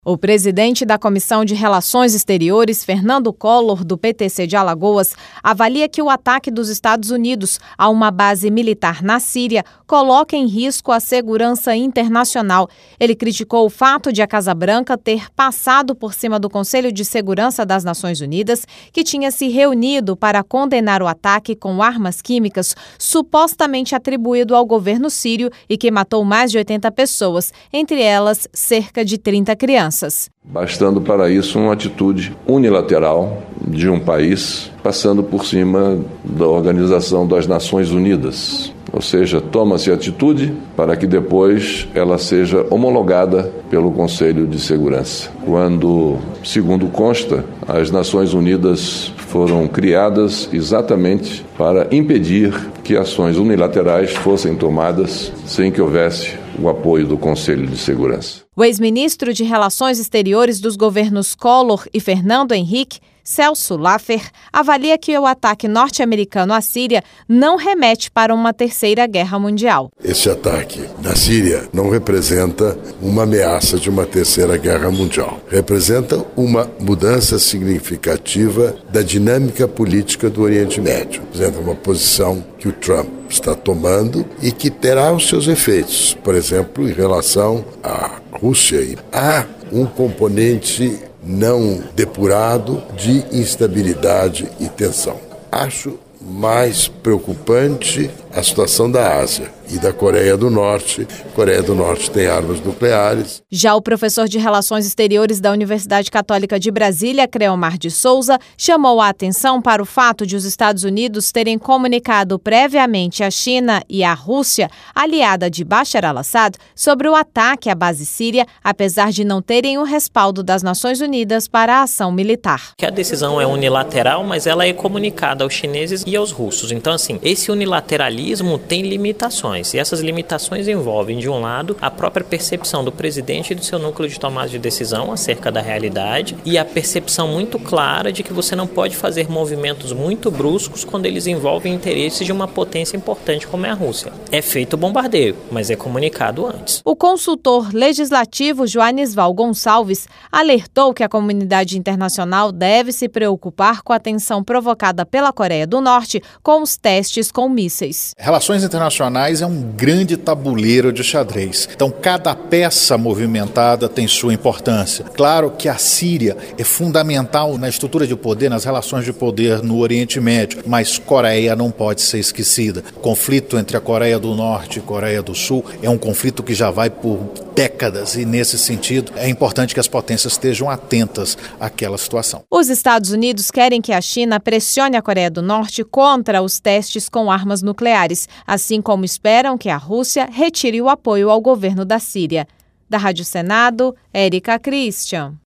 O presidente da Comissão de Relações Exteriores, Fernando Collor, do PTC de Alagoas, avalia que o ataque dos Estados Unidos a uma base militar na Síria coloca em risco a segurança internacional. Ele criticou o fato de a Casa Branca ter passado por cima do Conselho de Segurança das Nações Unidas, que tinha se reunido para condenar o ataque com armas químicas supostamente atribuído ao governo sírio e que matou mais de 80 pessoas, entre elas cerca de 30 crianças. Bastando para isso uma atitude unilateral de um país passando por cima da Organização das Nações Unidas. Ou seja, toma-se atitude para que depois ela seja homologada pelo Conselho de Segurança. Quando, segundo consta, as Nações Unidas foram criadas exatamente para impedir que ações unilaterais fossem tomadas sem que houvesse o apoio do Conselho de Segurança. O ex-ministro de Relações Exteriores dos governos Collor e Fernando Henrique, Celso Laffer, avalia que o ataque norte-americano à Síria não remete para uma terceira guerra mundial. Esse ataque na Síria não representa uma ameaça de uma terceira guerra mundial. Representa uma mudança significativa da dinâmica política do Oriente Médio. Representa uma posição que o Trump está tomando e que terá os seus efeitos. Por exemplo, em relação à Rússia, há um componente não depurado de instabilidade e tensão. Acho mais preocupante a situação da Ásia e da Coreia do Norte. A Coreia do Norte tem armas nucleares. Já o professor de Relações Exteriores da Universidade Católica de Brasília, Creomar de Souza, chamou a atenção para o fato de os Estados Unidos terem comunicado previamente à China e à Rússia, aliada de Bashar al-Assad, sobre o ataque à base síria, apesar de não terem o respaldo das Nações Unidas para a ação militar. A decisão é unilateral, mas ela é comunicada aos chineses e aos russos. Então, esse unilateralismo tem limitações. E essas limitações envolvem, de um lado, a própria percepção do presidente e do seu núcleo de tomada de decisão acerca da realidade e a percepção muito clara de que você não pode fazer movimentos muito bruscos quando eles envolvem interesses de uma potência importante como é a Rússia. É feito o bombardeio, mas é comunicado antes. O consultor legislativo Joanisval Gonçalves alertou que a comunidade internacional deve se preocupar com a tensão provocada pela Coreia do Norte com os testes com mísseis. Relações internacionais é um grande tabuleiro de xadrez. Então, cada peça movimentada tem sua importância. Claro que a Síria é fundamental na estrutura de poder, nas relações de poder no Oriente Médio, mas Coreia não pode ser esquecida. O conflito entre a Coreia do Norte e Coreia do Sul é um conflito que já vai por décadas e, nesse sentido, é importante que as potências estejam atentas àquela situação. Os Estados Unidos querem que a China pressione a Coreia do Norte contra os testes com armas nucleares, assim como esperam que a Rússia retire o apoio ao governo da Síria. Da Rádio Senado, Érica Christian.